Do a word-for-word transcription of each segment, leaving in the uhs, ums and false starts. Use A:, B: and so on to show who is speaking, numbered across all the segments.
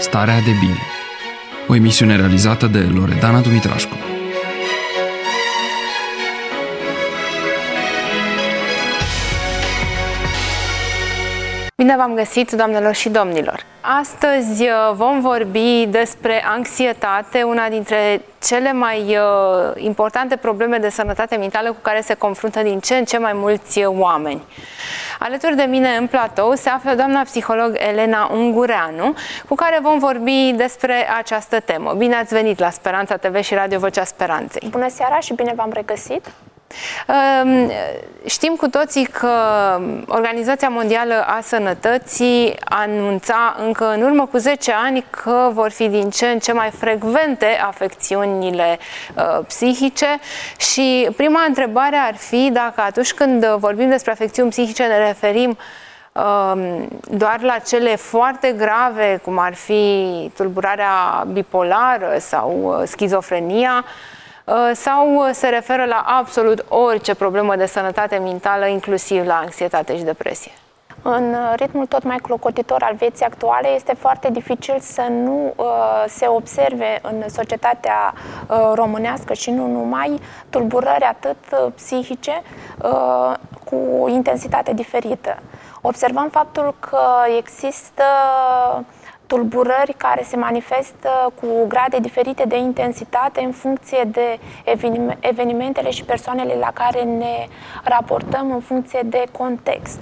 A: Starea de bine. O emisiune realizată de Loredana Dumitrașcu.
B: Bine v-am găsit, doamnelor și domnilor! Astăzi vom vorbi despre anxietate, una dintre cele mai importante probleme de sănătate mentală cu care se confruntă din ce în ce mai mulți oameni. Alături de mine în platou se află doamna psiholog Elena Ungureanu, cu care vom vorbi despre această temă. Bine ați venit la Speranța T V și Radio Vocea Speranței!
C: Bună seara și bine v-am regăsit!
B: Știm cu toții că Organizația Mondială a Sănătății anunța încă în urmă cu zece ani că vor fi din ce în ce mai frecvente afecțiunile uh, psihice și prima întrebare ar fi dacă atunci când vorbim despre afecțiuni psihice ne referim uh, doar la cele foarte grave, cum ar fi tulburarea bipolară sau schizofrenia, sau se referă la absolut orice problemă de sănătate mentală, inclusiv la anxietate și depresie?
C: În ritmul tot mai clocotitor al vieții actuale este foarte dificil să nu uh, se observe în societatea uh, românească și nu numai tulburări atât psihice uh, cu intensitate diferită. Observăm faptul că există tulburări care se manifestă cu grade diferite de intensitate în funcție de evenimentele și persoanele la care ne raportăm, în funcție de context.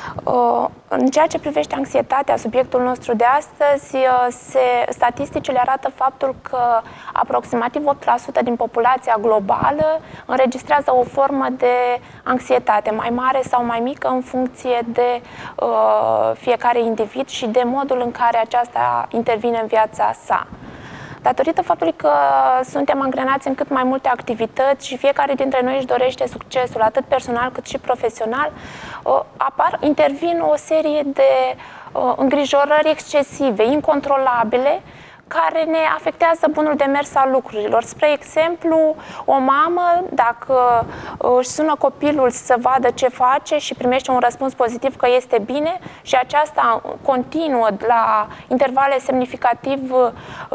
C: În ceea ce privește anxietatea, subiectul nostru de astăzi, se, statisticile arată faptul că aproximativ opt la sută din populația globală înregistrează o formă de anxietate, mai mare sau mai mică în funcție de uh, fiecare individ și de modul în care aceasta intervine în viața sa. Datorită faptului că suntem angrenați în cât mai multe activități și fiecare dintre noi își dorește succesul, atât personal cât și profesional, apar, intervin o serie de îngrijorări excesive, incontrolabile, care ne afectează bunul demers al lucrurilor. Spre exemplu, o mamă, dacă își sună copilul să vadă ce face și primește un răspuns pozitiv că este bine și aceasta continuă la intervale semnificativ uh,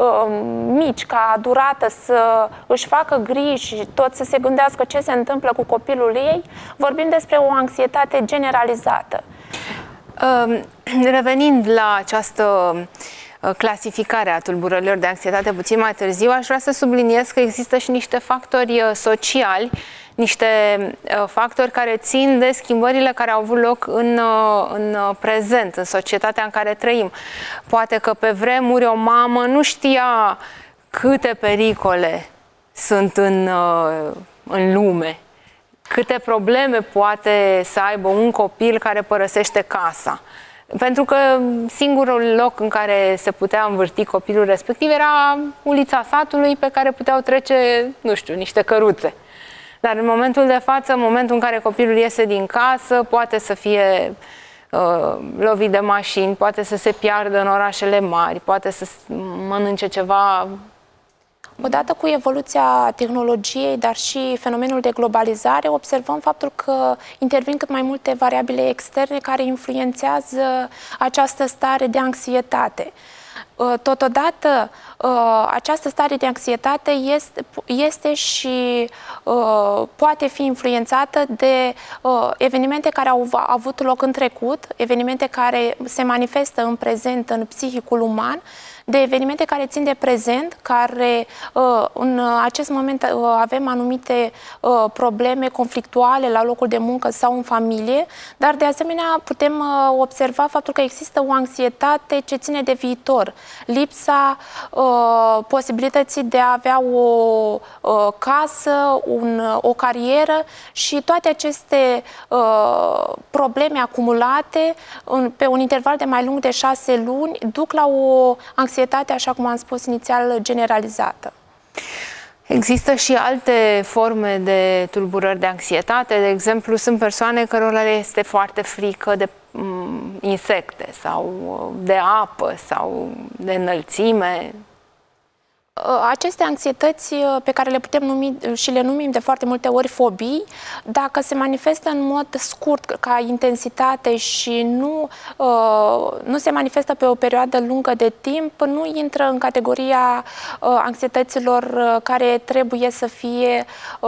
C: mici, ca durată, să își facă griji și tot să se gândească ce se întâmplă cu copilul ei, vorbim despre o anxietate generalizată.
B: Uh, revenind la această clasificarea a tulburărilor de anxietate puțin mai târziu, aș vrea să subliniez că există și niște factori sociali, niște factori care țin de schimbările care au avut loc în, în prezent, în societatea în care trăim. Poate că pe vremuri o mamă nu știa câte pericole sunt în, în lume, câte probleme poate să aibă un copil care părăsește casa. Pentru că singurul loc în care se putea învârti copilul respectiv era ulița satului pe care puteau trece, nu știu, niște căruțe. Dar în momentul de față, în momentul în care copilul iese din casă, poate să fie uh, lovit de mașini, poate să se piardă în orașele mari, poate să mănânce ceva.
C: Odată cu evoluția tehnologiei, dar și fenomenul de globalizare, observăm faptul că intervin cât mai multe variabile externe care influențează această stare de anxietate. Totodată, această stare de anxietate este, este și poate fi influențată de evenimente care au avut loc în trecut, evenimente care se manifestă în prezent în psihicul uman, de evenimente care țin de prezent, care în acest moment avem anumite probleme conflictuale la locul de muncă sau în familie, dar de asemenea putem observa faptul că există o anxietate ce ține de viitor, lipsa posibilității de a avea o casă, un, o carieră și toate aceste probleme acumulate pe un interval de mai lung de șase luni duc la o anxietate, așa cum am spus inițial, generalizată.
B: Există și alte forme de tulburări de anxietate. De exemplu, sunt persoane cărora le este foarte frică de insecte sau de apă sau de înălțime.
C: Aceste anxietăți pe care le putem numi și le numim de foarte multe ori fobii, dacă se manifestă în mod scurt, ca intensitate și nu, nu se manifestă pe o perioadă lungă de timp, nu intră în categoria anxietăților care trebuie să fie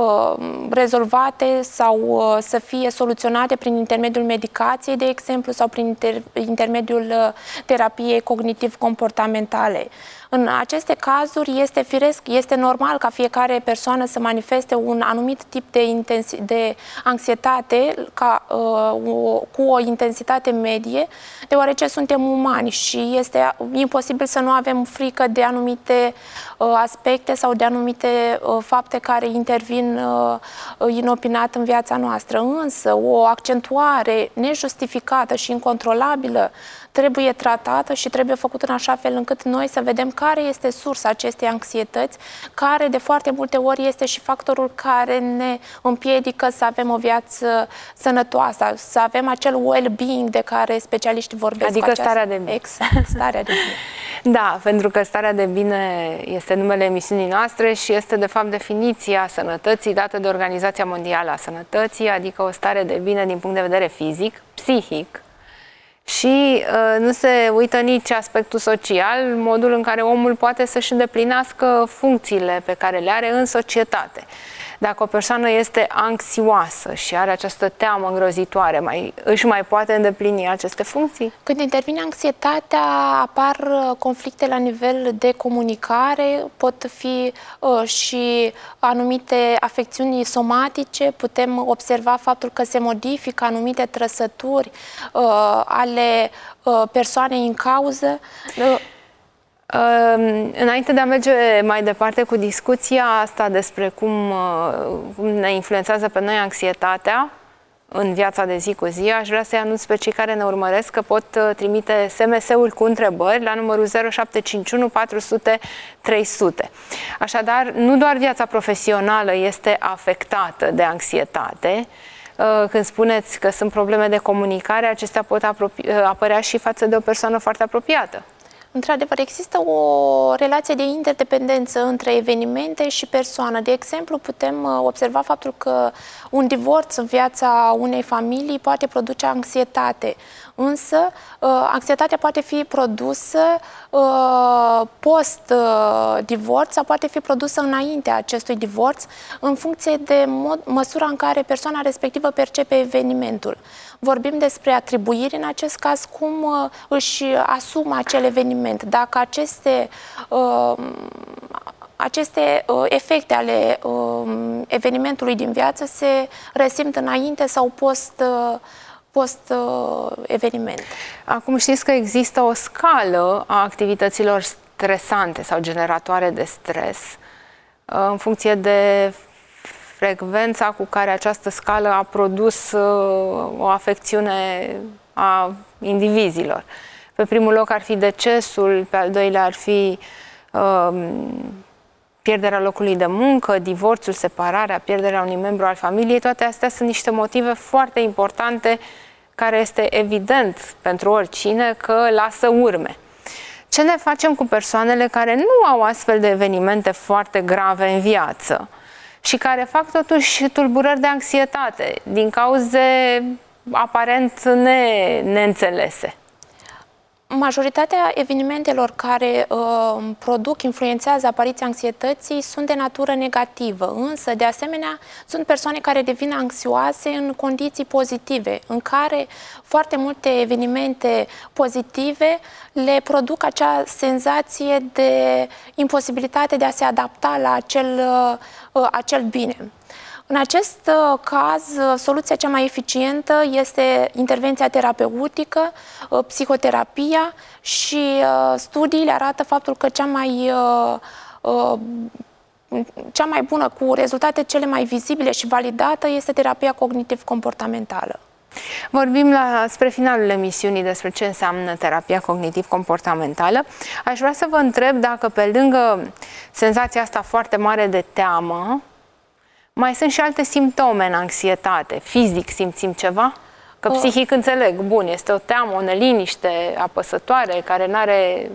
C: rezolvate sau să fie soluționate prin intermediul medicației, de exemplu, sau prin inter intermediul terapiei cognitiv-comportamentale. În aceste cazuri este firesc, este normal ca fiecare persoană să manifeste un anumit tip de, intensi de anxietate ca, uh, o, cu o intensitate medie, deoarece suntem umani și este imposibil să nu avem frică de anumite uh, aspecte sau de anumite uh, fapte care intervin uh, inopinat în viața noastră. Însă o accentuare nejustificată și incontrolabilă trebuie tratată și trebuie făcută în așa fel încât noi să vedem care este sursa acestei anxietăți, care de foarte multe ori este și factorul care ne împiedică să avem o viață sănătoasă, să avem acel well-being de care specialiștii vorbesc.
B: Adică starea de bine.
C: Exact, starea de bine.
B: Da, pentru că starea de bine este numele emisiunii noastre și este de fapt definiția sănătății dată de Organizația Mondială a Sănătății, adică o stare de bine din punct de vedere fizic, psihic, și uh, nu se uită nici aspectul social, modul în care omul poate să-și îndeplinească funcțiile pe care le are în societate. Dacă o persoană este anxioasă și are această teamă îngrozitoare, mai, își mai poate îndeplini aceste funcții?
C: Când intervine anxietatea, apar conflicte la nivel de comunicare, pot fi uh, și anumite afecțiuni somatice, putem observa faptul că se modifică anumite trăsături uh, ale uh, persoanei în cauză. Uh,
B: Uh, înainte de a merge mai departe cu discuția asta despre cum, uh, cum ne influențează pe noi anxietatea în viața de zi cu zi, aș vrea să-i anunț pe cei care ne urmăresc că pot uh, trimite S M S-uri cu întrebări la numărul zero șapte cinci unu patru zero zero trei zero zero. Așadar, nu doar viața profesională este afectată de anxietate. Uh, când spuneți că sunt probleme de comunicare, acestea pot apărea și față de o persoană foarte apropiată.
C: Într-adevăr, există o relație de interdependență între evenimente și persoană. De exemplu, putem observa faptul că un divorț în viața unei familii poate produce anxietate. Însă, anxietatea poate fi produsă post-divorț sau poate fi produsă înaintea acestui divorț, în funcție de mod, măsura în care persoana respectivă percepe evenimentul. Vorbim despre atribuiri în acest caz, cum își asumă acel eveniment. Dacă aceste, aceste efecte ale evenimentului din viață se resimt înainte sau post post-eveniment.
B: Acum știți că există o scală a activităților stresante sau generatoare de stres în funcție de frecvența cu care această scală a produs o afecțiune a indivizilor. Pe primul loc ar fi decesul, pe al doilea ar fi um, pierderea locului de muncă, divorțul, separarea, pierderea unui membru al familiei. Toate astea sunt niște motive foarte importante care este evident pentru oricine că lasă urme. Ce ne facem cu persoanele care nu au astfel de evenimente foarte grave în viață și care fac totuși tulburări de anxietate din cauze aparent ne, neînțelese?
C: Majoritatea evenimentelor care uh, produc, influențează apariția anxietății sunt de natură negativă, însă, de asemenea, sunt persoane care devin anxioase în condiții pozitive, în care foarte multe evenimente pozitive le produc acea senzație de imposibilitate de a se adapta la acel, uh, acel bine. În acest uh, caz, uh, soluția cea mai eficientă este intervenția terapeutică, uh, psihoterapia și uh, studiile arată faptul că cea mai, uh, uh, cea mai bună, cu rezultate cele mai vizibile și validată, este terapia cognitiv-comportamentală.
B: Vorbim la, spre finalul emisiunii despre ce înseamnă terapia cognitiv-comportamentală. Aș vrea să vă întreb dacă pe lângă senzația asta foarte mare de teamă, mai sunt și alte simptome în anxietate. Fizic simțim ceva? Că psihic înțeleg, bun, este o teamă, o neliniște apăsătoare care nu are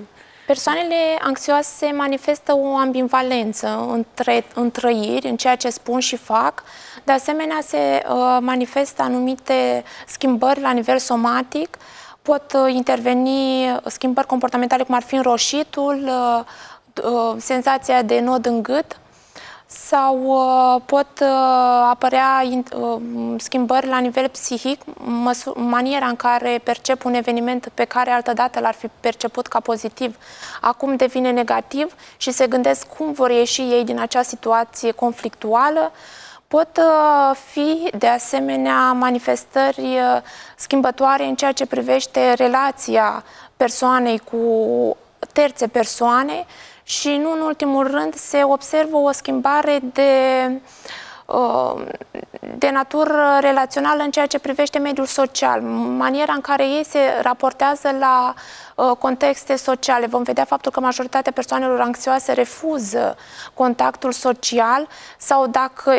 C: Persoanele anxioase manifestă o ambivalență între, în trăiri, în ceea ce spun și fac. De asemenea, se uh, manifestă anumite schimbări la nivel somatic. Pot uh, interveni schimbări comportamentale, cum ar fi înroșitul, uh, uh, senzația de nod în gât, sau uh, pot uh, apărea uh, schimbări la nivel psihic, maniera în care percep un eveniment pe care altădată l-ar fi perceput ca pozitiv, acum devine negativ și se gândesc cum vor ieși ei din acea situație conflictuală. Pot uh, fi, de asemenea, manifestări uh, schimbătoare în ceea ce privește relația persoanei cu terțe persoane, și nu în ultimul rând se observă o schimbare de, de natură relațională în ceea ce privește mediul social, maniera în care ei se raportează la contexte sociale. Vom vedea faptul că majoritatea persoanelor anxioase refuză contactul social sau dacă,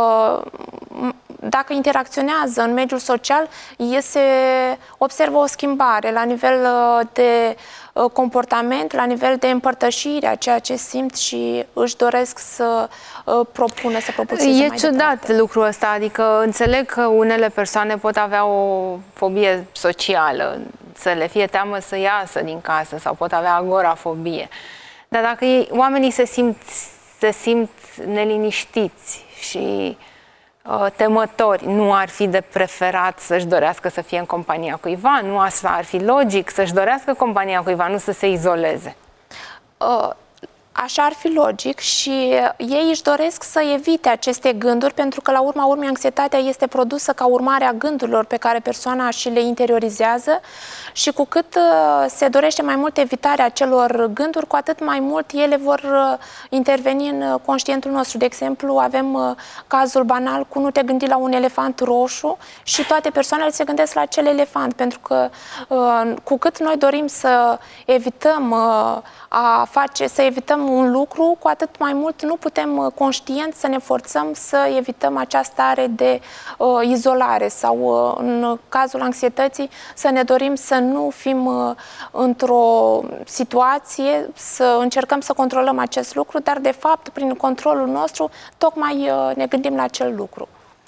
C: dacă interacționează în mediul social, se observă o schimbare la nivel de comportament, la nivel de împărtășire a ceea ce simt și își doresc să propună, să propulseze
B: E
C: mai
B: ciudat
C: departe.
B: lucrul ăsta, adică înțeleg că unele persoane pot avea o fobie socială, să le fie teamă să iasă din casă sau pot avea agorafobie. Dar dacă ei, oamenii se simt, se simt neliniștiți și uh, temători, nu ar fi de preferat să-și dorească să fie în compania cuiva? Nu asta ar fi logic? Să-și dorească compania cuiva, nu să se izoleze?
C: Uh. Așa ar fi logic și ei își doresc să evite aceste gânduri, pentru că la urma urmei anxietatea este produsă ca urmare a gândurilor pe care persoana și le interiorizează și cu cât se dorește mai mult evitarea acelor gânduri, cu atât mai mult ele vor interveni în conștientul nostru. De exemplu, avem cazul banal cu nu te gândi la un elefant roșu și toate persoanele se gândesc la acel elefant, pentru că cu cât noi dorim să evităm a face, să evităm un lucru, cu atât mai mult nu putem conștient să ne forțăm să evităm această stare de uh, izolare sau uh, în cazul anxietății să ne dorim să nu fim uh, într-o situație, să încercăm să controlăm acest lucru, dar de fapt prin controlul nostru tocmai uh, ne gândim la acel lucru.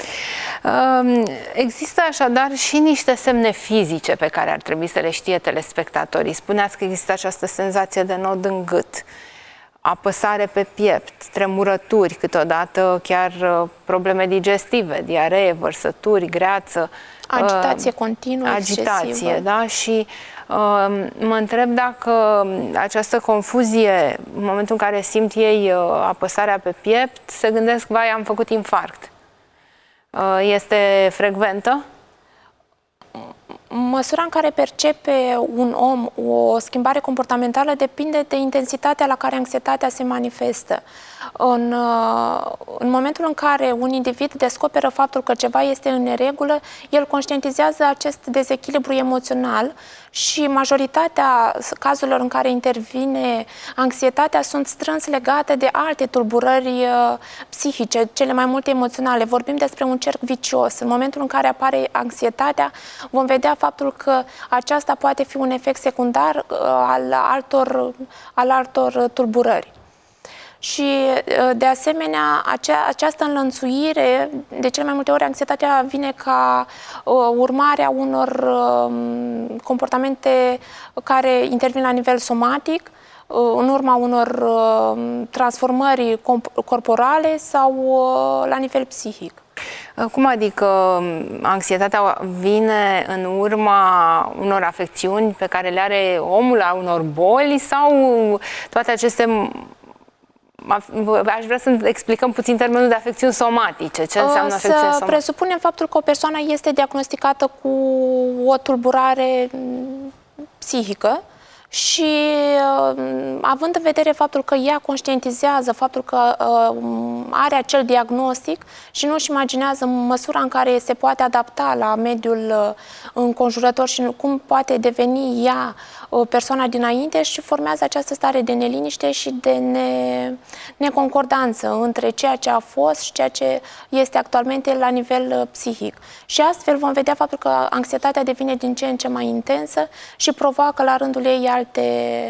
B: Există așadar și niște semne fizice pe care ar trebui să le știe telespectatorii. Spuneați că există această senzație de nod în gât, apăsare pe piept, tremurături, câteodată chiar probleme digestive, diaree, vărsături, greață.
C: Agitație continuă,
B: agitație,
C: excesivă.
B: Da? Și uh, mă întreb dacă această confuzie, în momentul în care simt ei uh, apăsarea pe piept, se gândesc, vai, am făcut infarct. Este frecventă?
C: Măsura în care percepe un om o schimbare comportamentală depinde de intensitatea la care anxietatea se manifestă. În, în momentul în care un individ descoperă faptul că ceva este în neregulă, el conștientizează acest dezechilibru emoțional și majoritatea cazurilor în care intervine anxietatea sunt strâns legate de alte tulburări psihice, cele mai multe emoționale. Vorbim despre un cerc vicios. În momentul în care apare anxietatea, vom vedea faptul că aceasta poate fi un efect secundar al altor, al altor tulburări. Și, de asemenea, acea, această înlănțuire, de cele mai multe ori, anxietatea vine ca uh, urmare a unor uh, comportamente care intervin la nivel somatic, uh, în urma unor uh, transformări corporale sau uh, la nivel psihic.
B: Cum adică anxietatea vine în urma unor afecțiuni pe care le are omul, a unor boli, sau toate aceste... Aș vrea să explicăm puțin termenul de afecțiuni somatice. Ce înseamnă afecțiuni somatice?
C: Să presupunem faptul că o persoană este diagnosticată cu o tulburare psihică și având în vedere faptul că ea conștientizează faptul că are acel diagnostic și nu își imaginează măsura în care se poate adapta la mediul înconjurător și cum poate deveni ea persoana dinainte, și formează această stare de neliniște și de ne, neconcordanță între ceea ce a fost și ceea ce este actualmente la nivel psihic. Și astfel vom vedea faptul că anxietatea devine din ce în ce mai intensă și provoacă la rândul ei alte,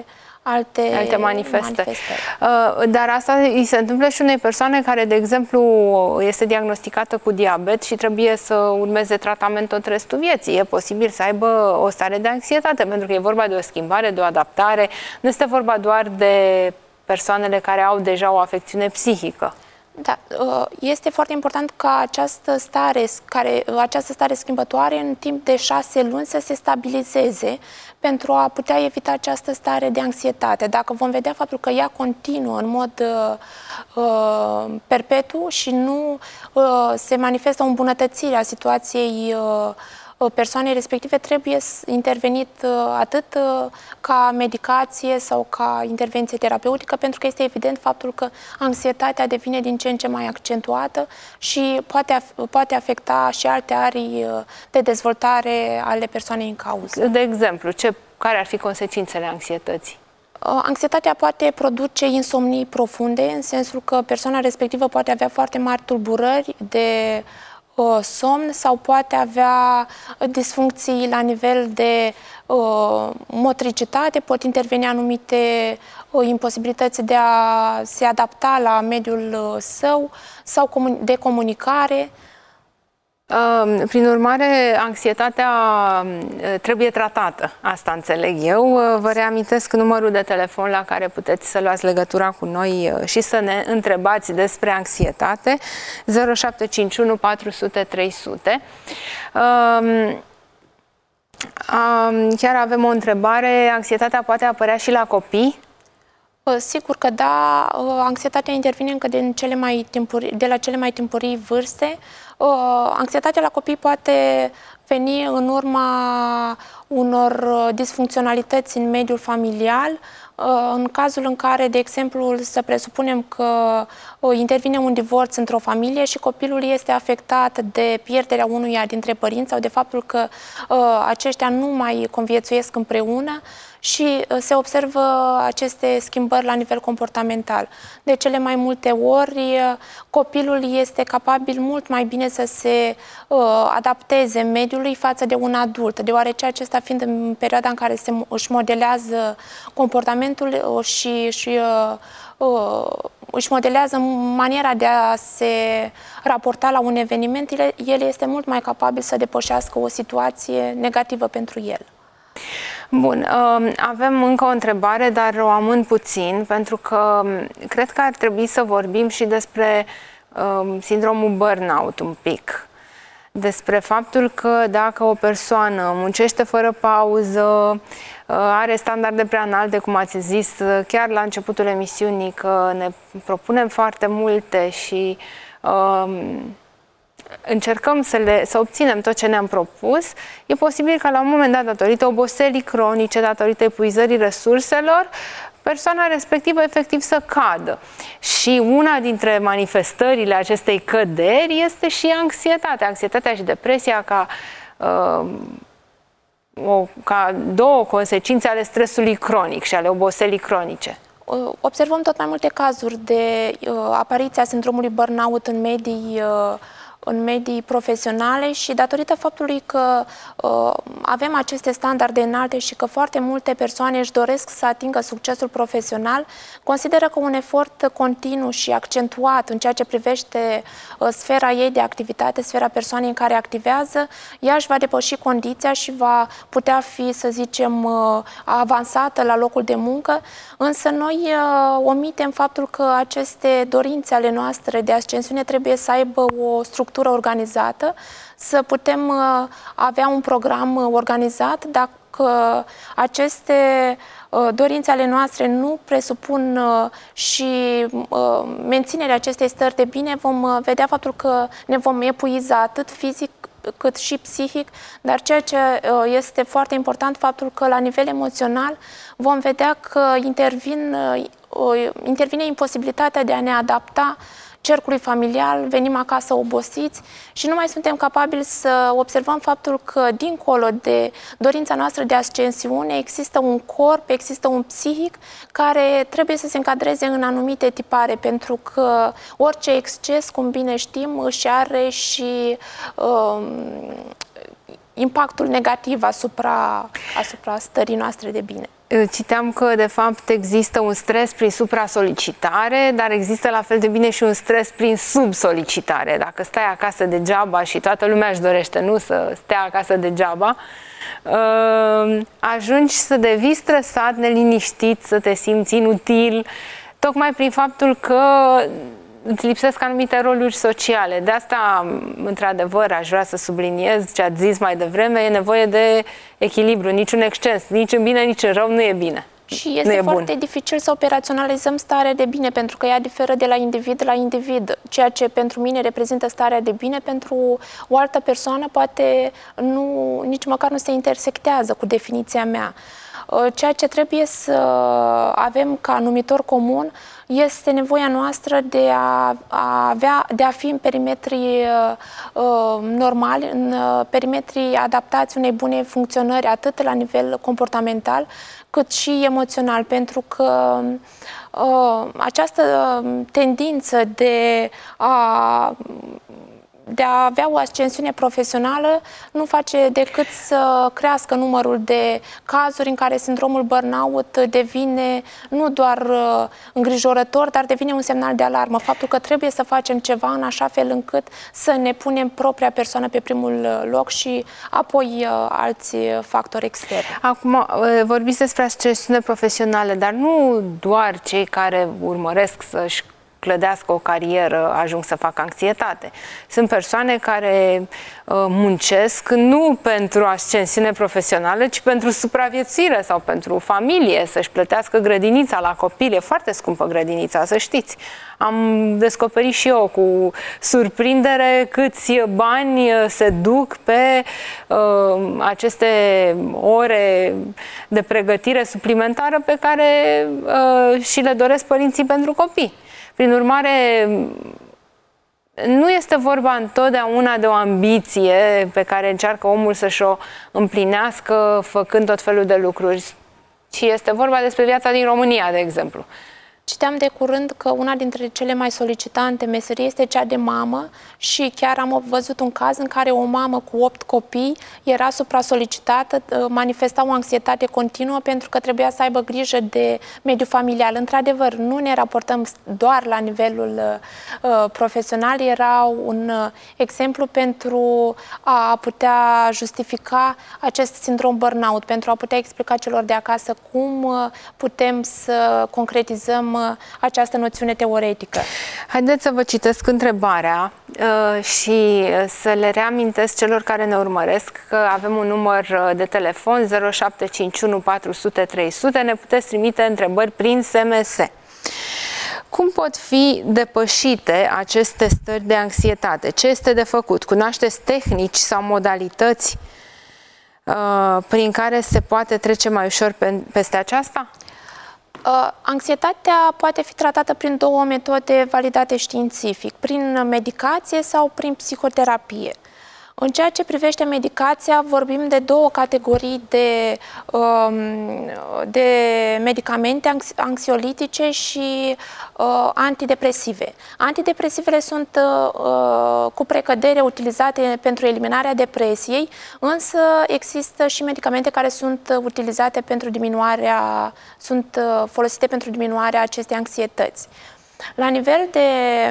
C: alte,
B: alte manifestări.
C: manifestări.
B: Dar asta îi se întâmplă și unei persoane care, de exemplu, este diagnosticată cu diabet și trebuie să urmeze tratament tot restul vieții. E posibil să aibă o stare de anxietate, pentru că e vorba de o schimbare, de o adaptare. Nu este vorba doar de persoanele care au deja o afecțiune psihică.
C: Da, este foarte important ca această stare, care, această stare schimbătoare în timp de șase luni să se stabilizeze pentru a putea evita această stare de anxietate. Dacă vom vedea faptul că ea continuă în mod uh, perpetu și nu uh, se manifestă o îmbunătățire a situației uh, persoanei respective, trebuie intervenit atât ca medicație sau ca intervenție terapeutică, pentru că este evident faptul că anxietatea devine din ce în ce mai accentuată și poate, poate afecta și alte arii de dezvoltare ale persoanei în cauză.
B: De exemplu, ce, care ar fi consecințele anxietății?
C: Anxietatea poate produce insomnii profunde, în sensul că persoana respectivă poate avea foarte mari tulburări de somn sau poate avea disfuncții la nivel de uh, motricitate, pot interveni anumite uh, imposibilități de a se adapta la mediul uh, său sau comun de comunicare.
B: Uh, prin urmare, anxietatea uh, trebuie tratată, asta înțeleg eu. Uh, vă reamintesc numărul de telefon la care puteți să luați legătura cu noi uh, și să ne întrebați despre anxietate, zero șapte cinci unu patru zero zero trei zero zero. Uh, uh, chiar avem o întrebare, anxietatea poate apărea și la copii?
C: Sigur că da, anxietatea intervine încă de, cele mai timpurii, de la cele mai timpurii vârste. Anxietatea la copii poate veni în urma unor disfuncționalități în mediul familial, în cazul în care, de exemplu, să presupunem că intervine un divorț într-o familie și copilul este afectat de pierderea unuia dintre părinți sau de faptul că aceștia nu mai conviețuiesc împreună și se observă aceste schimbări la nivel comportamental. De cele mai multe ori, copilul este capabil mult mai bine să se uh, adapteze mediului față de un adult, deoarece acesta fiind în perioada în care se, își modelează comportamentul și, și uh, uh, își modelează maniera de a se raporta la un eveniment, el este mult mai capabil să depășească o situație negativă pentru el.
B: Bun, avem încă o întrebare, dar o amân puțin, pentru că cred că ar trebui să vorbim și despre sindromul burnout un pic. Despre faptul că dacă o persoană muncește fără pauză, are standarde prea înalte, cum ați zis chiar la începutul emisiunii, că ne propunem foarte multe și încercăm să, le, să obținem tot ce ne-am propus, e posibil ca la un moment dat, datorită oboselii cronice, datorită epuizării resurselor, persoana respectivă efectiv să cadă. Și una dintre manifestările acestei căderi este și anxietatea. Anxietatea și depresia ca, uh, o, ca două consecințe ale stresului cronic și ale oboselii cronice.
C: Observăm tot mai multe cazuri de uh, apariția sindromului burnout în medii uh, în medii profesionale și datorită faptului că uh, avem aceste standarde înalte și că foarte multe persoane își doresc să atingă succesul profesional, consideră că un efort continuu și accentuat în ceea ce privește uh, sfera ei de activitate, sfera persoanei în care activează, ea își va depăși condiția și va putea fi, să zicem, uh, avansată la locul de muncă, însă noi uh, omitem faptul că aceste dorințe ale noastre de ascensiune trebuie să aibă o structură organizată, să putem uh, avea un program uh, organizat. Dacă aceste uh, dorințe ale noastre nu presupun uh, și uh, menținerea acestei stări de bine, vom uh, vedea faptul că ne vom epuiza atât fizic cât și psihic, dar ceea ce uh, este foarte important, faptul că la nivel emoțional vom vedea că intervin, uh, intervine imposibilitatea de a ne adapta cercului familial, venim acasă obosiți și nu mai suntem capabili să observăm faptul că, dincolo de dorința noastră de ascensiune, există un corp, există un psihic care trebuie să se încadreze în anumite tipare, pentru că orice exces, cum bine știm, își are și um, impactul negativ asupra, asupra stării noastre de bine.
B: Citeam că, de fapt, există un stres prin supra-solicitare, dar există la fel de bine și un stres prin subsolicitare. Dacă stai acasă degeaba și toată lumea își dorește, nu, să stea acasă degeaba, ajungi să devii stresat, neliniștit, să te simți inutil, tocmai prin faptul că îți lipsesc anumite roluri sociale. De asta, într-adevăr, aș vrea să subliniez ce ați zis mai devreme, e nevoie de echilibru, niciun exces, nici în bine, nici în rău nu e bine.
C: Și este foarte bun. dificil să operaționalizăm starea de bine, pentru că ea diferă de la individ la individ. Ceea ce pentru mine reprezintă starea de bine, pentru o altă persoană poate nu, nici măcar nu se intersectează cu definiția mea. Ceea ce trebuie să avem ca numitor comun este nevoia noastră de a, a avea, de a fi în perimetrii uh, normali, în perimetrii adaptați unei bune funcționări, atât la nivel comportamental, cât și emoțional, pentru că uh, această tendință de a de a avea o ascensiune profesională nu face decât să crească numărul de cazuri în care sindromul burnout devine nu doar îngrijorător, dar devine un semnal de alarmă. Faptul că trebuie să facem ceva în așa fel încât să ne punem propria persoană pe primul loc și apoi alți factori externi.
B: Acum, vorbiți despre ascensiune profesională, dar nu doar cei care urmăresc să-și clădească o carieră, ajung să facă anxietate. Sunt persoane care uh, muncesc nu pentru ascensiune profesională, ci pentru supraviețuire sau pentru familie, să-și plătească grădinița la copil. E foarte scumpă grădinița, să știți. Am descoperit și eu cu surprindere câți bani se duc pe uh, aceste ore de pregătire suplimentară pe care uh, și le doresc părinții pentru copii. Prin urmare, nu este vorba întotdeauna de o ambiție pe care încearcă omul să-și o împlinească făcând tot felul de lucruri, ci este vorba despre viața din România, de exemplu.
C: Citeam de curând că una dintre cele mai solicitante meserii este cea de mamă și chiar am văzut un caz în care o mamă cu opt copii era supra-solicitată, manifesta o anxietate continuă pentru că trebuia să aibă grijă de mediul familial. Într-adevăr, nu ne raportăm doar la nivelul uh, profesional, era un uh, exemplu pentru a putea justifica acest sindrom burnout, pentru a putea explica celor de acasă cum uh, putem să concretizăm această noțiune teoretică.
B: Haideți să vă citesc întrebarea uh, și să le reamintesc celor care ne urmăresc că avem un număr de telefon zero șapte cinci unu patru zero zero trei zero zero. Ne puteți trimite întrebări prin S M S. Cum pot fi depășite aceste stări de anxietate? Ce este de făcut? Cunoașteți tehnici sau modalități uh, prin care se poate trece mai ușor pe, peste aceasta?
C: Uh, anxietatea poate fi tratată prin două metode validate științific, prin medicație sau prin psihoterapie. În ceea ce privește medicația, vorbim de două categorii de, um, de medicamente anxiolitice și uh, antidepresive. Antidepresivele sunt uh, cu precădere utilizate pentru eliminarea depresiei, însă există și medicamente care sunt utilizate pentru diminuarea, sunt uh, folosite pentru diminuarea acestei anxietăți. La nivel de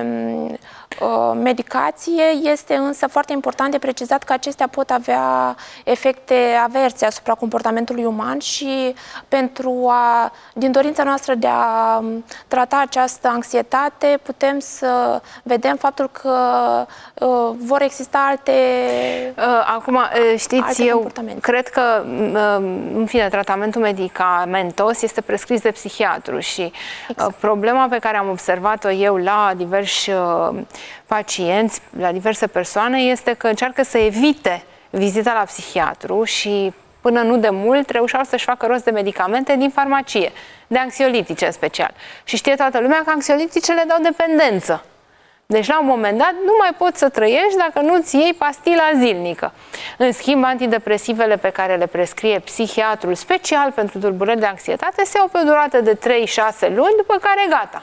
C: uh, medicație este însă foarte important de precizat că acestea pot avea efecte averse asupra comportamentului uman și pentru a, din dorința noastră de a trata această anxietate putem să vedem faptul că uh, vor exista alte
B: uh, Acum, știți,
C: alte
B: eu cred că uh, în fine, tratamentul medicamentos este prescris de psihiatru și exact. uh, problema pe care am observat observat-o eu la diversi uh, pacienți, la diverse persoane, este că încearcă să evite vizita la psihiatru și până nu de mult reușeau să-și facă rost de medicamente din farmacie, de anxiolitice în special. Și știe toată lumea că anxioliticele dau dependență. Deci la un moment dat nu mai poți să trăiești dacă nu-ți iei pastila zilnică. În schimb, antidepresivele pe care le prescrie psihiatrul special pentru tulburări de anxietate se iau pe o durată de trei șase luni, după care gata.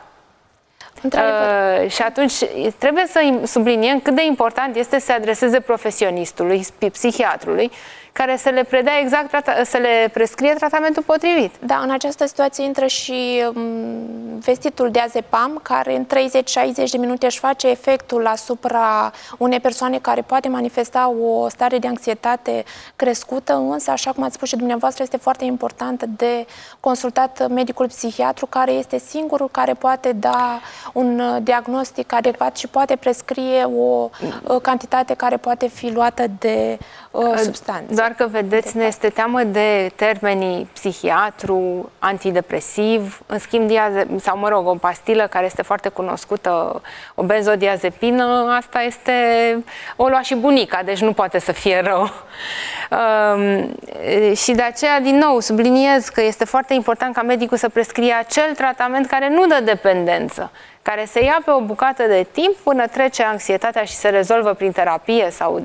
B: Uh, și atunci trebuie să subliniem cât de important este să se adreseze profesionistului, psihiatrului, care să le predea exact, să le prescrie tratamentul potrivit.
C: Da, în această situație intră și vestitul diazepam, care în treizeci șaizeci de minute își face efectul asupra unei persoane care poate manifesta o stare de anxietate crescută, însă, așa cum ați spus și dumneavoastră, este foarte important de consultat medicul psihiatru, care este singurul care poate da un diagnostic adecvat și poate prescrie o cantitate care poate fi luată de uh, substanțe.
B: Doar că, vedeți, ne este teamă de termenii psihiatru, antidepresiv, în schimb, diaze, sau mă rog, o pastilă care este foarte cunoscută, o benzodiazepină, asta este, o lua și bunica, deci nu poate să fie rău. Um, și de aceea, din nou, subliniez că este foarte important ca medicul să prescrie acel tratament care nu dă dependență, care se ia pe o bucată de timp până trece anxietatea și se rezolvă prin terapie sau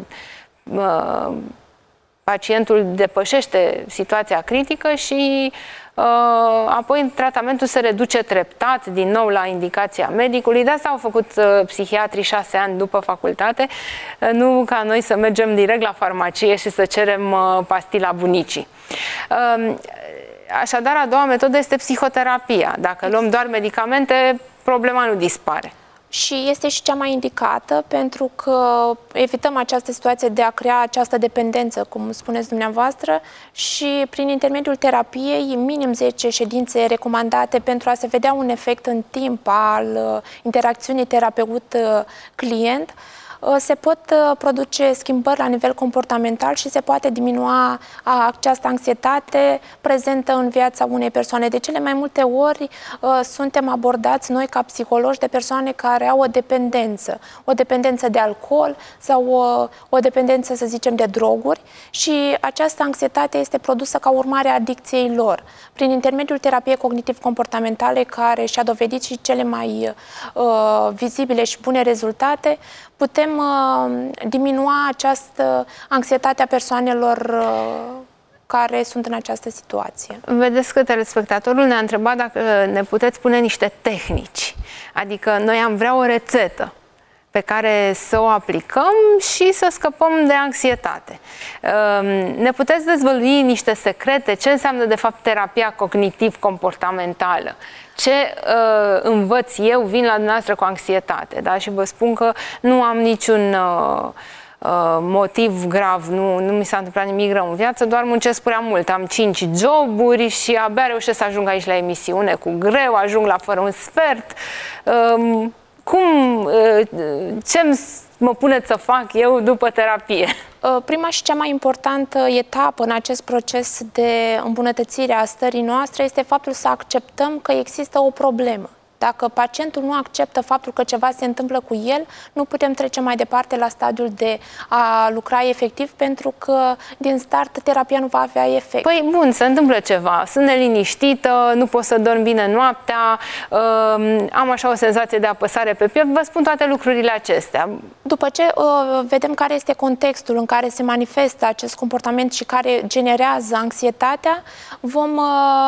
B: uh, pacientul depășește situația critică și uh, apoi tratamentul se reduce treptat din nou la indicația medicului. De asta au făcut uh, psihiatrii șase ani după facultate, uh, nu ca noi să mergem direct la farmacie și să cerem uh, pastila bunicii. Uh, așadar, a doua metodă este psihoterapia. Dacă luăm doar medicamente, problema nu dispare.
C: Și este și cea mai indicată, pentru că evităm această situație de a crea această dependență, cum spuneți dumneavoastră, și prin intermediul terapiei, minim zece ședințe recomandate pentru a se vedea un efect în timp al interacțiunii terapeut-client, se pot produce schimbări la nivel comportamental și se poate diminua această anxietate prezentă în viața unei persoane. De cele mai multe ori suntem abordați noi ca psihologi de persoane care au o dependență, o dependență de alcool sau o, o dependență, să zicem, de droguri, și această anxietate este produsă ca urmare a adicției lor. Prin intermediul terapiei cognitiv-comportamentale, care și-a dovedit și cele mai uh, vizibile și bune rezultate, putem uh, diminua această anxietate a persoanelor uh, care sunt în această situație.
B: Vedeți că telespectatorul ne-a întrebat dacă ne puteți spune niște tehnici. Adică noi am vrea o rețetă pe care să o aplicăm și să scăpăm de anxietate. Ne puteți dezvălui niște secrete? Ce înseamnă, de fapt, terapia cognitiv-comportamentală? Ce uh, învăț eu, vin la dumneavoastră cu anxietate, da? Și vă spun că nu am niciun uh, uh, motiv grav, nu, nu mi s-a întâmplat nimic rău în viață, doar muncesc prea mult. Am cinci joburi și abia reușesc să ajung aici la emisiune cu greu, ajung la fără un sfert. Uh, cum, uh, ce mă puneți să fac eu după terapie?
C: Prima și cea mai importantă etapă în acest proces de îmbunătățire a stării noastre este faptul să acceptăm că există o problemă. Dacă pacientul nu acceptă faptul că ceva se întâmplă cu el, nu putem trece mai departe la stadiul de a lucra efectiv, pentru că din start terapia nu va avea efect.
B: Păi bun, se întâmplă ceva, sunt neliniștită, nu pot să dorm bine noaptea, uh, am așa o senzație de apăsare pe piept, vă spun toate lucrurile acestea.
C: După ce uh, vedem care este contextul în care se manifestă acest comportament și care generează anxietatea, vom,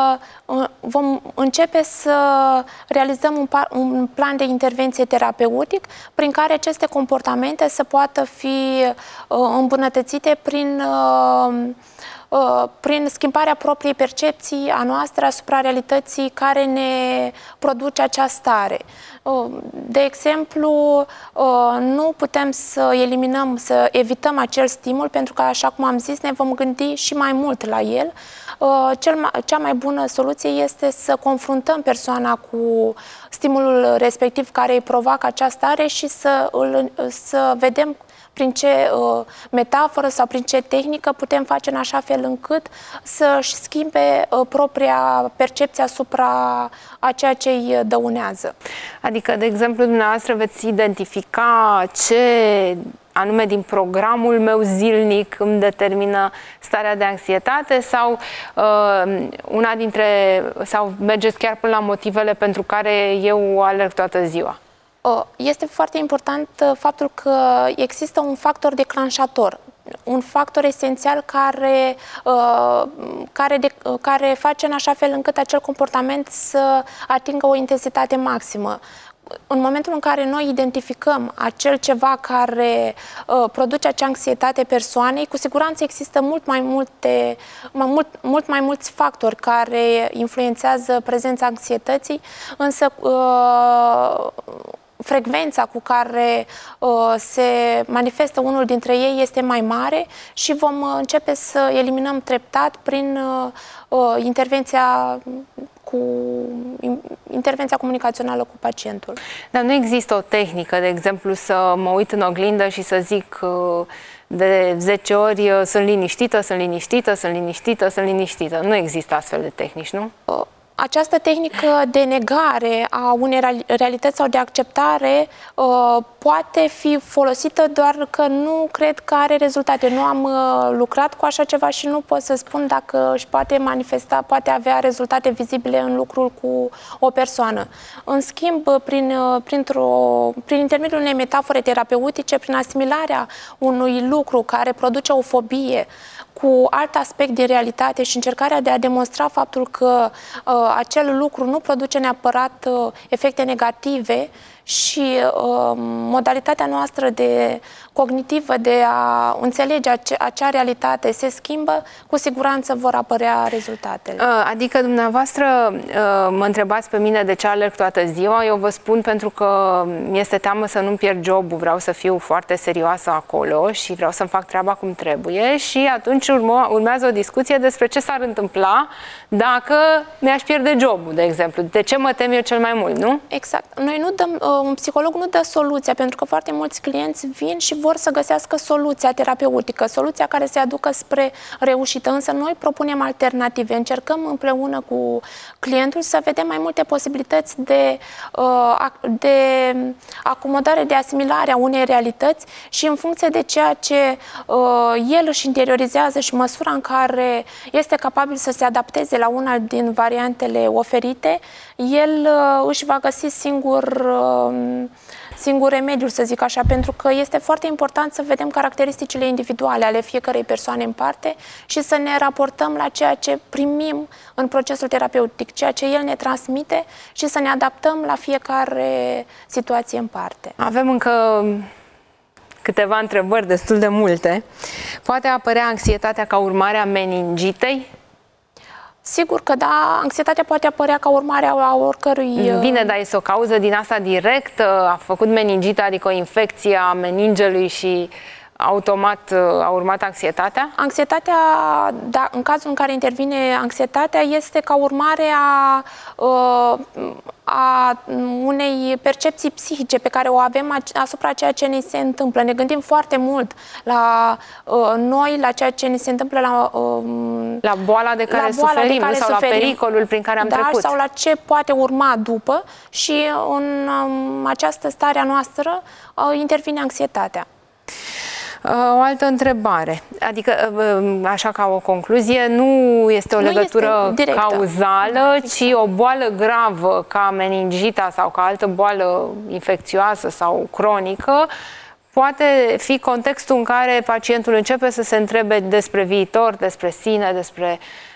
C: uh, vom începe să realizăm un, un plan de intervenție terapeutic prin care aceste comportamente să poată fi uh, îmbunătățite prin, uh, uh, prin schimbarea propriei percepții a noastră asupra realității care ne produce acea stare. Uh, de exemplu, uh, nu putem să eliminăm, să evităm acel stimul, pentru că, așa cum am zis, ne vom gândi și mai mult la el. Uh, cel mai, cea mai bună soluție este să confruntăm persoana cu stimulul respectiv care îi provoacă această stare și să, îl, să vedem prin ce uh, metaforă sau prin ce tehnică putem face în așa fel încât să-și schimbe uh, propria percepție asupra a ceea ce îi dăunează.
B: Adică, de exemplu, dumneavoastră veți identifica ce anume din programul meu zilnic îmi determină starea de anxietate, sau uh, una dintre, sau mergeți chiar până la motivele pentru care eu alerg toată ziua?
C: Este foarte important faptul că există un factor declanșator, un factor esențial care, care, de, care face în așa fel încât acel comportament să atingă o intensitate maximă. în momentul în care noi identificăm acel ceva care uh, produce acea anxietate persoanei, cu siguranță există mult mai multe, mai mult, mult mai mulți factori care influențează prezența anxietății, însă uh, frecvența cu care uh, se manifestă unul dintre ei este mai mare și vom uh, începe să eliminăm treptat prin uh, uh, intervenția cu intervenția comunicațională cu pacientul.
B: Dar nu există o tehnică, de exemplu, să mă uit în oglindă și să zic de zece ori sunt liniștită, sunt liniștită, sunt liniștită, sunt liniștită. Nu există astfel de tehnici, nu?
C: Această tehnică de negare a unei realități sau de acceptare uh, poate fi folosită, doar că nu cred că are rezultate. Nu am uh, lucrat cu așa ceva și nu pot să spun dacă își poate manifesta, poate avea rezultate vizibile în lucrul cu o persoană. În schimb, prin, uh, printr-o, prin intermediul unei metafore terapeutice, prin asimilarea unui lucru care produce o fobie cu alt aspect din realitate și încercarea de a demonstra faptul că uh, acel lucru nu produce neapărat uh, efecte negative și uh, modalitatea noastră de cognitivă de a înțelege ace acea realitate se schimbă, cu siguranță vor apărea rezultatele.
B: Adică dumneavoastră mă întrebați pe mine de ce alerg toată ziua, eu vă spun pentru că mi-este teamă să nu-mi pierd jobul, vreau să fiu foarte serioasă acolo și vreau să-mi fac treaba cum trebuie și atunci urmă, urmează o discuție despre ce s-ar întâmpla dacă mi-aș pierde jobul, de exemplu. De ce mă tem eu cel mai mult, nu?
C: Exact. Noi nu dăm, un psiholog nu dă soluția, pentru că foarte mulți clienți vin și vor să găsească soluția terapeutică, soluția care se aducă spre reușită, însă noi propunem alternative, încercăm împreună cu clientul să vedem mai multe posibilități de, de acomodare, de asimilare a unei realități și în funcție de ceea ce el își interiorizează și măsura în care este capabil să se adapteze la una din variantele oferite, el își va găsi singur singur remediul, să zic așa, pentru că este foarte important să vedem caracteristicile individuale ale fiecărei persoane în parte și să ne raportăm la ceea ce primim în procesul terapeutic, ceea ce el ne transmite și să ne adaptăm la fiecare situație în parte.
B: Avem încă câteva întrebări, destul de multe. Poate apărea anxietatea ca urmare a meningitei?
C: Sigur că da, anxietatea poate apărea ca urmare a oricărui...
B: Bine, dar este o cauză din asta directă? A făcut meningita, adică o infecție a meningelui și automat a urmat anxietatea?
C: Anxietatea, da, în cazul în care intervine anxietatea, este ca urmare a, a unei percepții psihice pe care o avem asupra ceea ce ne se întâmplă. Ne gândim foarte mult la noi, la ceea ce ne se întâmplă la...
B: La boala de care
C: la boala
B: suferim
C: de care
B: sau
C: suferim,
B: la pericolul prin care am
C: da,
B: trecut.
C: Sau la ce poate urma după și în um, această stare a noastră uh, intervine anxietatea.
B: O altă întrebare, adică așa ca o concluzie, nu este o
C: nu
B: legătură
C: este
B: cauzală, ci o boală gravă ca meningita sau ca altă boală infecțioasă sau cronică poate fi contextul în care pacientul începe să se întrebe despre viitor, despre sine, despre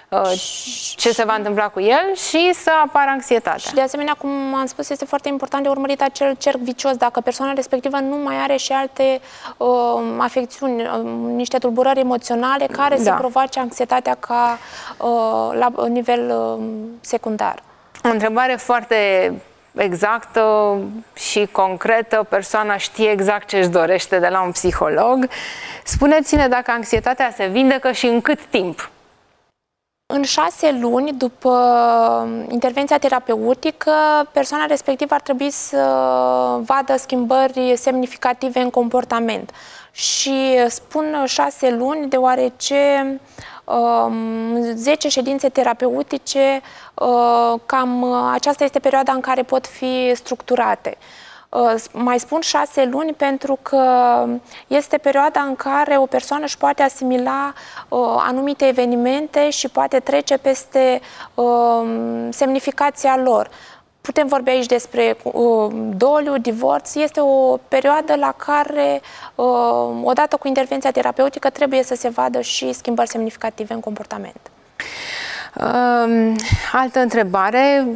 B: ce se va întâmpla cu el și să apară anxietatea.
C: Și de asemenea, cum am spus, este foarte important de urmărit acel cerc vicios. Dacă persoana respectivă nu mai are și alte uh, afecțiuni, uh, niște tulburări emoționale care da. să provoace anxietatea ca uh, la nivel uh, secundar.
B: O întrebare foarte exactă și concretă, persoana știe exact ce își dorește de la un psiholog. Spuneți-ne dacă anxietatea se vindecă și în cât timp?
C: În șase luni după intervenția terapeutică, persoana respectivă ar trebui să vadă schimbări semnificative în comportament. Și spun șase luni deoarece um, zece ședințe terapeutice, uh, cam aceasta este perioada în care pot fi structurate. Mai spun șase luni pentru că este perioada în care o persoană își poate asimila uh, anumite evenimente și poate trece peste uh, semnificația lor. Putem vorbi aici despre uh, doliu, divorț. Este o perioadă la care, uh, odată cu intervenția terapeutică, trebuie să se vadă și schimbări semnificative în comportament.
B: Uh, altă întrebare.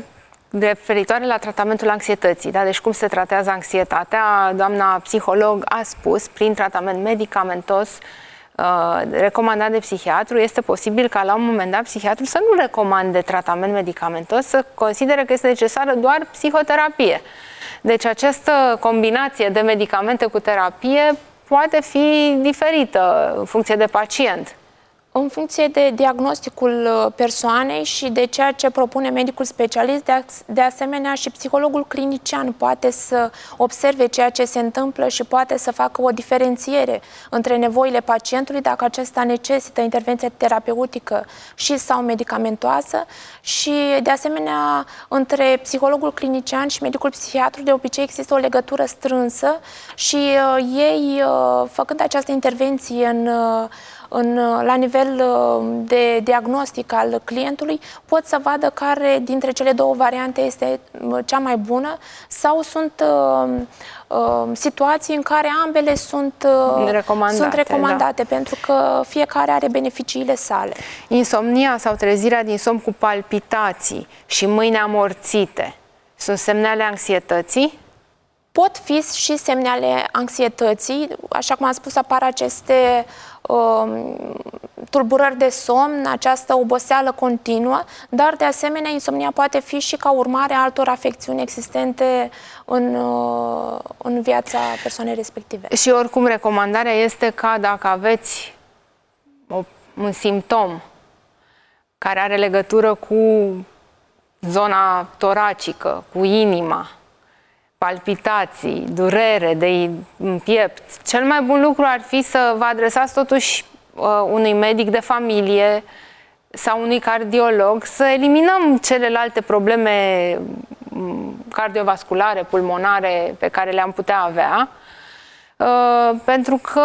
B: referitoare la tratamentul anxietății, da? Deci cum se tratează anxietatea, doamna psiholog a spus, prin tratament medicamentos uh, recomandat de psihiatru, este posibil ca la un moment dat psihiatru să nu recomande tratament medicamentos, să considere că este necesară doar psihoterapie. Deci această combinație de medicamente cu terapie poate fi diferită în funcție de pacient.
C: În funcție de diagnosticul persoanei și de ceea ce propune medicul specialist, de, de asemenea și psihologul clinician poate să observe ceea ce se întâmplă și poate să facă o diferențiere între nevoile pacientului, dacă acesta necesită intervenție terapeutică și sau medicamentoasă, și de asemenea între psihologul clinician și medicul psihiatru de obicei există o legătură strânsă și uh, ei, uh, făcând această intervenție în uh, În, la nivel de diagnostic al clientului, pot să vadă care dintre cele două variante este cea mai bună sau sunt uh, uh, situații în care ambele sunt uh, recomandate, sunt recomandate da. Pentru că fiecare are beneficiile sale.
B: Insomnia sau trezirea din somn cu palpitații și mâini amorțite sunt semne ale anxietății?
C: Pot fi și semne ale anxietății, așa cum am spus, apar aceste uh, tulburări de somn, această oboseală continuă, dar de asemenea insomnia poate fi și ca urmare a altor afecțiuni existente în, uh, în viața persoanei respective.
B: Și oricum recomandarea este ca dacă aveți o, un simptom care are legătură cu zona toracică, cu inima, palpitații, durere de în piept, cel mai bun lucru ar fi să vă adresați totuși uh, unui medic de familie sau unui cardiolog, să eliminăm celelalte probleme cardiovasculare, pulmonare pe care le-am putea avea, uh, pentru că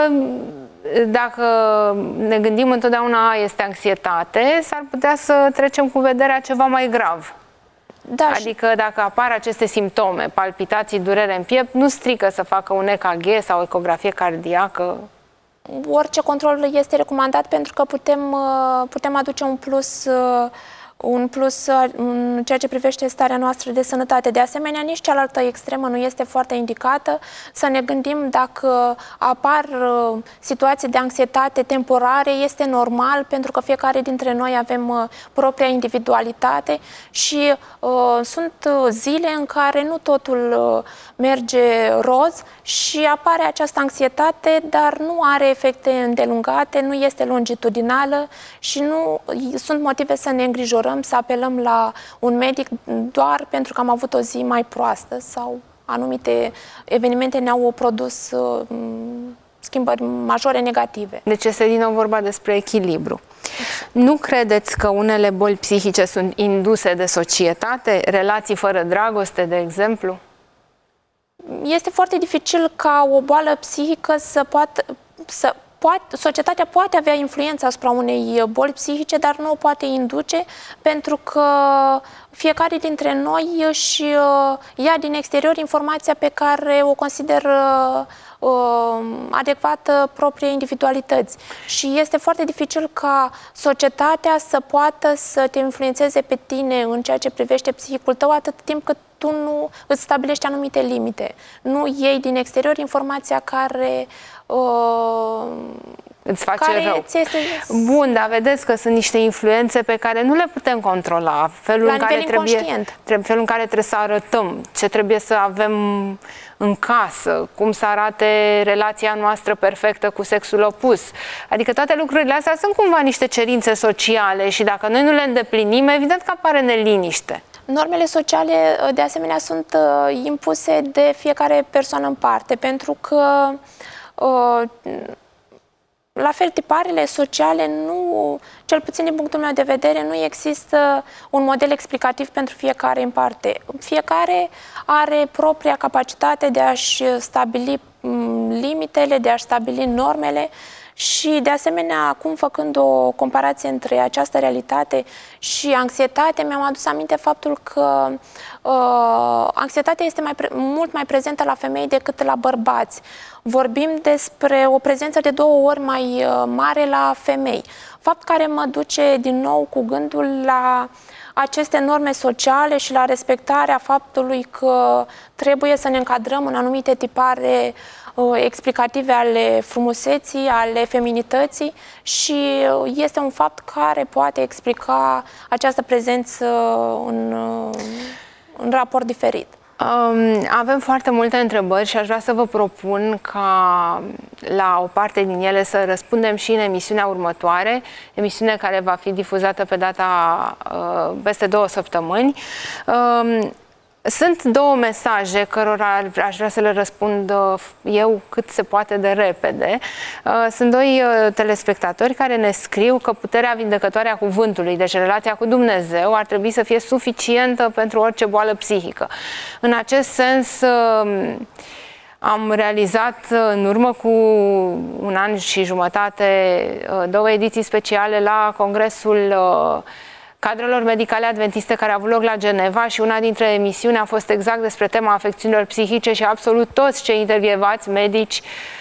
B: dacă ne gândim întotdeauna este anxietate, s-ar putea să trecem cu vederea ceva mai grav. Da, adică dacă apar aceste simptome, palpitații, durere în piept, nu strică să facă un E K G sau o ecografie cardiacă?
C: Orice control este recomandat pentru că putem, putem aduce un plus, un plus în ceea ce privește starea noastră de sănătate. De asemenea, nici cealaltă extremă nu este foarte indicată. Să ne gândim dacă apar situații de anxietate temporare, este normal pentru că fiecare dintre noi avem propria individualitate și uh, sunt zile în care nu totul uh, merge roz și apare această anxietate, dar nu are efecte îndelungate, nu este longitudinală și nu sunt motive să ne îngrijorăm, să apelăm la un medic doar pentru că am avut o zi mai proastă sau anumite evenimente ne-au produs uh, schimbări majore negative.
B: Deci este din nou vorba despre echilibru. Nu credeți că unele boli psihice sunt induse de societate? Relații fără dragoste, de exemplu?
C: Este foarte dificil ca o boală psihică să poată... Să Poate, societatea poate avea influență asupra unei boli psihice, dar nu o poate induce pentru că fiecare dintre noi își ia din exterior informația pe care o consideră uh, adecvată propriei individualități. Și este foarte dificil ca societatea să poată să te influențeze pe tine în ceea ce privește psihicul tău atât timp cât tu nu îți stabilești anumite limite. Nu iei din exterior informația care Uh,
B: îți face rău. Este... Bun, dar vedeți că sunt niște influențe pe care nu le putem controla. Felul, în care, trebuie, trebuie, felul în care trebuie să arătăm, ce trebuie să avem în casă, cum să arate relația noastră perfectă cu sexul opus. Adică toate lucrurile astea sunt cumva niște cerințe sociale și dacă noi nu le îndeplinim, evident că apare neliniște.
C: Normele sociale, de asemenea, sunt impuse de fiecare persoană în parte, pentru că la fel, tiparele sociale nu, cel puțin din punctul meu de vedere, nu există un model explicativ pentru fiecare în parte. Fiecare are propria capacitate de a-și stabili limitele, de a-și stabili normele și, de asemenea, acum făcând o comparație între această realitate și anxietate, mi-am adus aminte faptul că uh, anxietatea este mai mult mai prezentă la femei decât la bărbați. Vorbim despre o prezență de două ori mai uh, mare la femei. Fapt care mă duce din nou cu gândul la aceste norme sociale și la respectarea faptului că trebuie să ne încadrăm în anumite tipare uh, explicative ale frumuseții, ale feminității și este un fapt care poate explica această prezență în, uh, în raport diferit.
B: Um, avem foarte multe întrebări și aș vrea să vă propun ca la o parte din ele să răspundem și în emisiunea următoare, emisiune care va fi difuzată pe data uh, peste două săptămâni. Um, Sunt două mesaje cărora aș vrea să le răspund eu cât se poate de repede. Sunt doi telespectatori care ne scriu că puterea vindecătoare a cuvântului, deci relația cu Dumnezeu, ar trebui să fie suficientă pentru orice boală psihică. În acest sens, am realizat în urmă cu un an și jumătate două ediții speciale la Congresul cadrelor medicale adventiste care a avut loc la Geneva și una dintre emisiuni a fost exact despre tema afecțiunilor psihice și absolut toți cei intervievați, medici,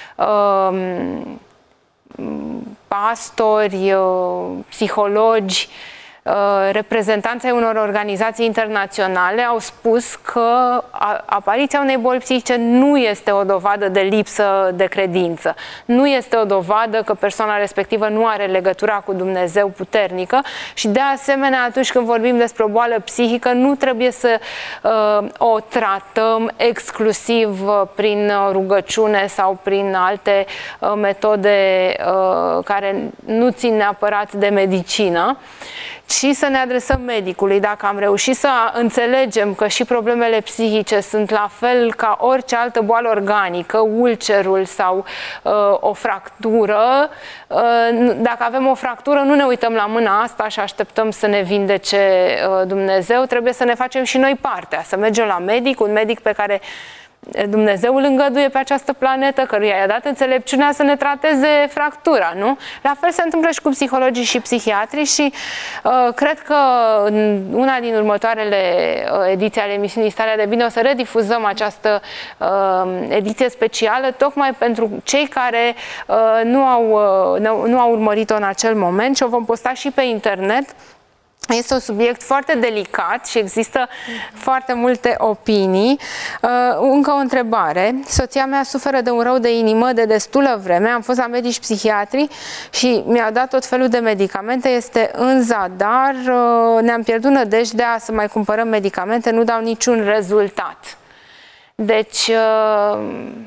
B: pastori, psihologi, reprezentanții unor organizații internaționale au spus că apariția unei boli psihice nu este o dovadă de lipsă de credință. Nu este o dovadă că persoana respectivă nu are legătura cu Dumnezeu puternică și de asemenea atunci când vorbim despre o boală psihică nu trebuie să uh, o tratăm exclusiv prin rugăciune sau prin alte uh, metode uh, care nu țin neapărat de medicină, și să ne adresăm medicului. Dacă am reușit să înțelegem că și problemele psihice sunt la fel ca orice altă boală organică, ulcerul sau uh, o fractură, uh, dacă avem o fractură, nu ne uităm la mâna asta și așteptăm să ne vindece uh, Dumnezeu, trebuie să ne facem și noi partea, să mergem la medic, un medic pe care Dumnezeu îl îngăduie pe această planetă, căruia i-a dat înțelepciunea să ne trateze fractura, nu? La fel se întâmplă și cu psihologii și psihiatrii și uh, cred că în una din următoarele uh, ediții ale emisiunii Starea de Bine o să redifuzăm această uh, ediție specială tocmai pentru cei care uh, nu, au, uh, nu, nu au urmărit-o în acel moment și o vom posta și pe internet. Este un subiect foarte delicat și există foarte multe opinii. Uh, încă o întrebare. Soția mea suferă de un rău de inimă de destulă vreme. Am fost la medici psihiatri și mi-au dat tot felul de medicamente. Este în zadar. Uh, ne-am pierdut nădejdea să mai cumpărăm medicamente. Nu dau niciun rezultat. Deci, uh,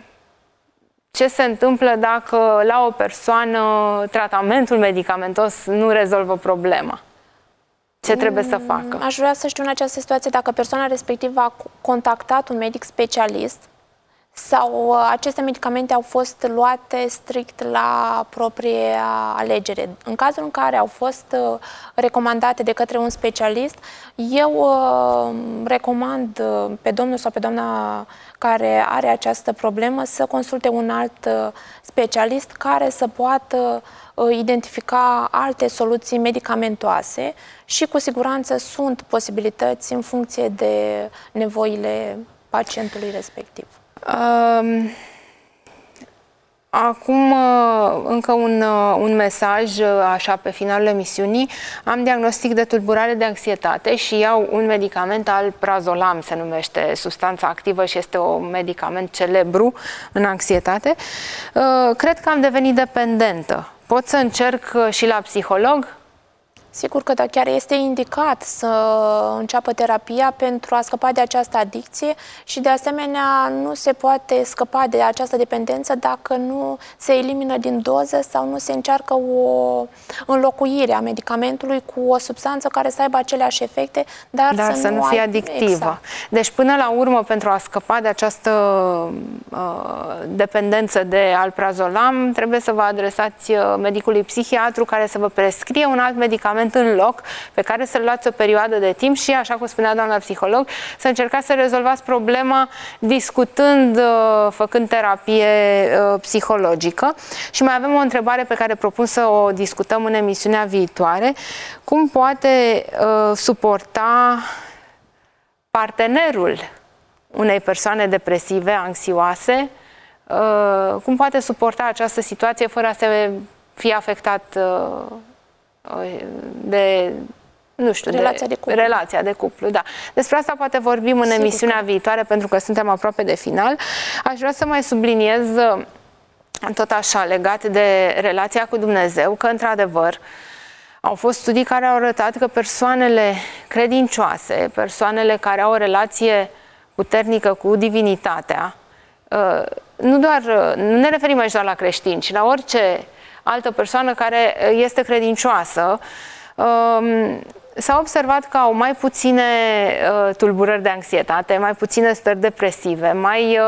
B: ce se întâmplă dacă la o persoană tratamentul medicamentos nu rezolvă problema? Ce trebuie să facă?
C: Aș vrea să știu în această situație dacă persoana respectivă a contactat un medic specialist sau aceste medicamente au fost luate strict la proprie alegere. În cazul în care au fost recomandate de către un specialist, eu recomand pe domnul sau pe doamna care are această problemă să consulte un alt specialist care să poată identifica alte soluții medicamentoase și cu siguranță sunt posibilități în funcție de nevoile pacientului respectiv. Um,
B: acum încă un, un mesaj așa pe finalul emisiunii. Am diagnostic de tulburare de anxietate și iau un medicament, alprazolam se numește, substanța activă și este un medicament celebru în anxietate. Uh, cred că am devenit dependentă. Pot să încerc și la psiholog?
C: Sigur că da, chiar este indicat să înceapă terapia pentru a scăpa de această adicție și de asemenea nu se poate scăpa de această dependență dacă nu se elimină din doză sau nu se încearcă o înlocuire a medicamentului cu o substanță care să aibă aceleași efecte, dar,
B: dar
C: să,
B: să
C: nu,
B: nu fie
C: ai...
B: adictivă.
C: Exact.
B: Deci până la urmă, pentru a scăpa de această uh, dependență de alprazolam, trebuie să vă adresați medicului psihiatru care să vă prescrie un alt medicament în loc, pe care să-l luați o perioadă de timp și, așa cum spunea doamna psiholog, să încercați să rezolvați problema discutând, făcând terapie psihologică. Și mai avem o întrebare pe care propun să o discutăm în emisiunea viitoare. Cum poate uh, suporta partenerul unei persoane depresive, anxioase, uh, cum poate suporta această situație fără a se fi afectat uh, de nu știu,
C: relația de, de cuplu.
B: Relația de cuplu, da. Despre asta poate vorbim în Sigur emisiunea că... viitoare, pentru că suntem aproape de final. Aș vrea să mai subliniez, tot așa, legat de relația cu Dumnezeu, că, într-adevăr, au fost studii care au arătat că persoanele credincioase, persoanele care au o relație puternică cu divinitatea, nu doar, nu ne referim aici doar la creștini, ci la orice altă persoană care este credincioasă, s-a observat că au mai puține tulburări de anxietate, mai puține stări depresive, mai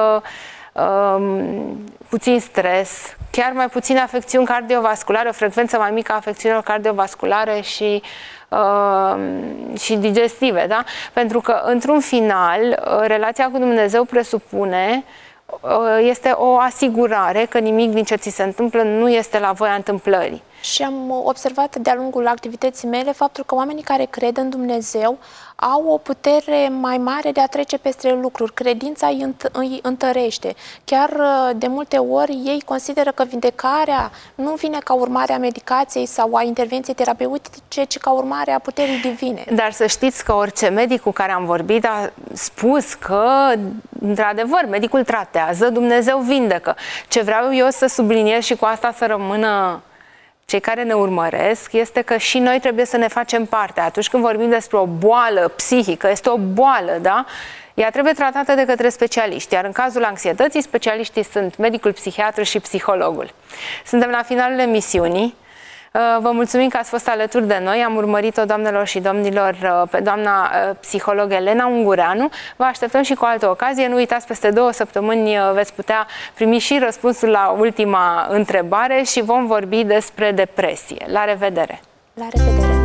B: puțin stres, chiar mai puține afecțiuni cardiovasculare, o frecvență mai mică a afecțiunilor cardiovasculare și, uh, și digestive, da? Pentru că, într-un final, relația cu Dumnezeu presupune, uh, este o asigurare că nimic din ce ți se întâmplă nu este la voia întâmplării.
C: Și am observat de-a lungul activității mele faptul că oamenii care cred în Dumnezeu au o putere mai mare de a trece peste lucruri. Credința îi, înt îi întărește. Chiar de multe ori ei consideră că vindecarea nu vine ca urmare a medicației sau a intervenției terapeutice, ci ca urmare a puterii divine.
B: Dar să știți că orice medic cu care am vorbit a spus că, într-adevăr, medicul tratează, Dumnezeu vindecă. Ce vreau eu să subliniez și cu asta să rămână cei care ne urmăresc, este că și noi trebuie să ne facem parte. Atunci când vorbim despre o boală psihică, este o boală, da? Ea trebuie tratată de către specialiști, iar în cazul anxietății, specialiștii sunt medicul psihiatru și psihologul. Suntem la finalul emisiunii. Vă mulțumim că ați fost alături de noi. Am urmărit-o, doamnelor și domnilor, pe doamna psiholog Elena Ungureanu. Vă așteptăm și cu altă ocazie. Nu uitați, peste două săptămâni veți putea primi și răspunsul la ultima întrebare și vom vorbi despre depresie. La revedere!
C: La revedere!